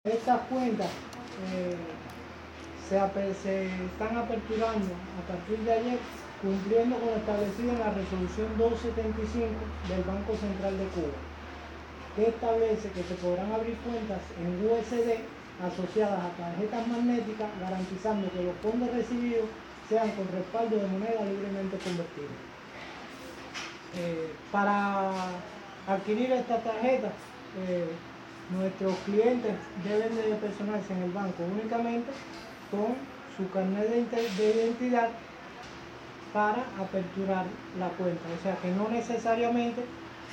Estas cuentas se están aperturando a partir de ayer, cumpliendo con lo establecido en la resolución 275 del Banco Central de Cuba, que establece que se podrán abrir cuentas en USD asociadas a tarjetas magnéticas, garantizando que los fondos recibidos sean con respaldo de moneda libremente convertible. Para adquirir estas tarjetas, nuestros clientes deben de personarse en el banco únicamente con su carnet de identidad para aperturar la cuenta. O sea que no necesariamente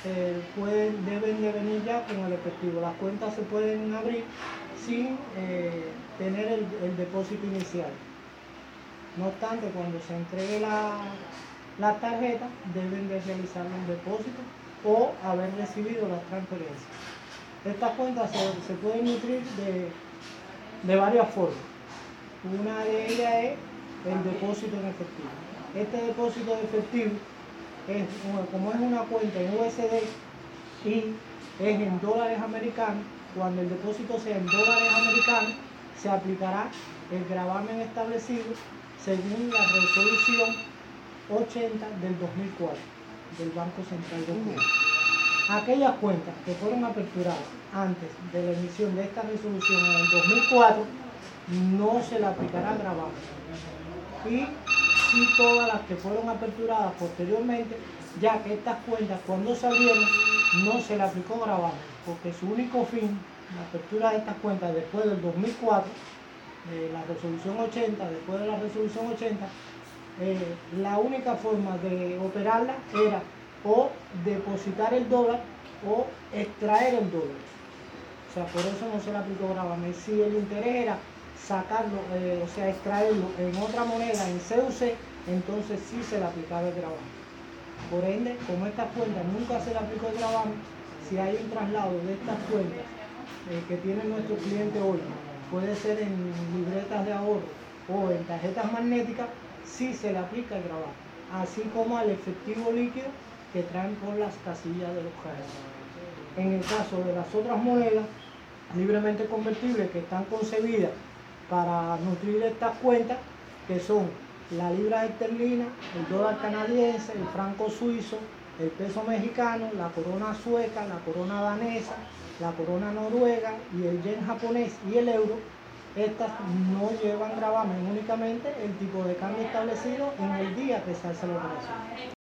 deben de venir ya con el efectivo. Las cuentas se pueden abrir sin tener el depósito inicial. No obstante, cuando se entregue la tarjeta, deben de realizar un depósito o haber recibido las transferencias. Estas cuentas se pueden nutrir de varias formas. Una de ellas es el depósito en efectivo. Este depósito de efectivo, como es una cuenta en USD y es en dólares americanos, cuando el depósito sea en dólares americanos, se aplicará el gravamen establecido según la resolución 80 del 2004 del Banco Central de Cuba. Aquellas cuentas que fueron aperturadas antes de la emisión de esta resolución en el 2004 no se le aplicará gravamen. Y sí todas las que fueron aperturadas posteriormente, ya que estas cuentas cuando se abrieron no se le aplicó gravamen, porque su único fin, la apertura de estas cuentas después del 2004, la resolución 80, después de la resolución 80, la única forma de operarla era o depositar el dólar o extraer el dólar. O sea, por eso no se le aplicó gravamen. Si el interés era sacarlo, o sea, extraerlo en otra moneda, en CUC, entonces sí se le aplicaba el gravamen. Por ende, como estas cuentas nunca se le aplicó el gravamen, si hay un traslado de estas cuentas que tiene nuestro cliente hoy, puede ser en libretas de ahorro o en tarjetas magnéticas, sí se le aplica el gravamen, así como al efectivo líquido que traen por las casillas de los cajeros. En el caso de las otras monedas libremente convertibles que están concebidas para nutrir estas cuentas, que son la libra esterlina, el dólar canadiense, el franco suizo, el peso mexicano, la corona sueca, la corona danesa, la corona noruega y el yen japonés y el euro, estas no llevan gravamen, únicamente el tipo de cambio establecido en el día que se hace la operación.